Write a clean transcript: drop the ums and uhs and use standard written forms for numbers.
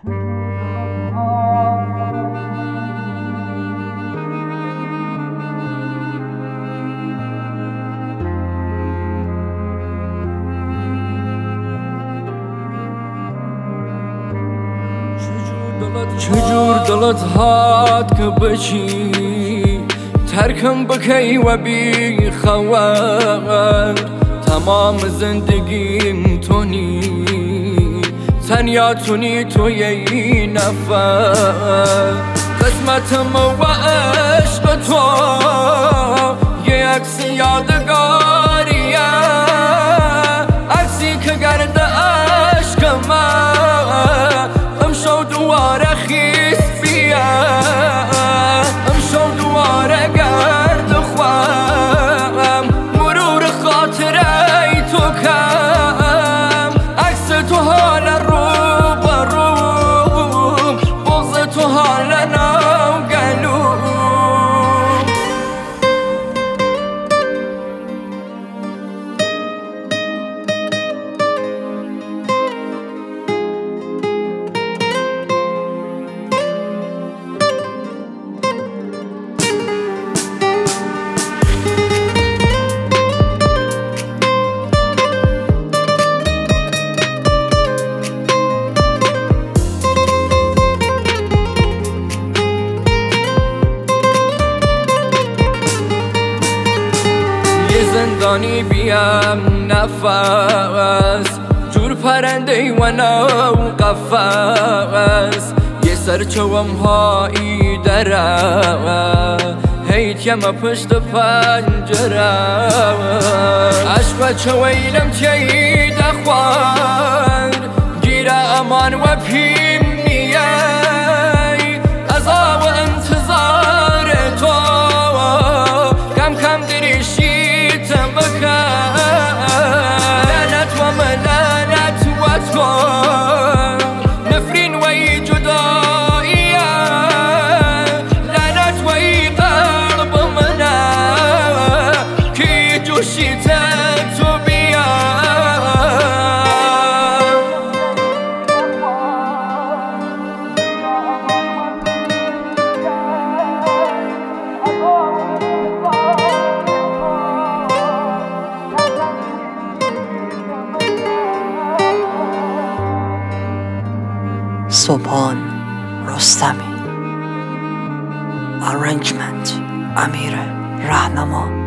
چجور دلت هات که بچی ترکم بکی و بی خبر تمام زندگیم تونی تنیا تونی تو یه نفر قسمتم و عشق تو یه عکس یادگاریه عکسی که گرد عشق من امشو دواره خیس بیه امشو دواره گرد خوام مرور خاطره تو کم عکس تو حال رو بروم بغض تو حال نو گلوم زندانی بیم نفس جور پرنده و نو قفس یه سرچوم هایی دره هیت یم پشت پنجره عشق بچه ویلم چی دخوان گیره امان و پیم نیه ازا و انتظار تو کم کم دریشی لعنت و ملعنت و تو نفرین و ای جداییه لعنت و ای قلب منه که جوشیت تو بیا سبحان رستمی. Arrangement امیر رهنما.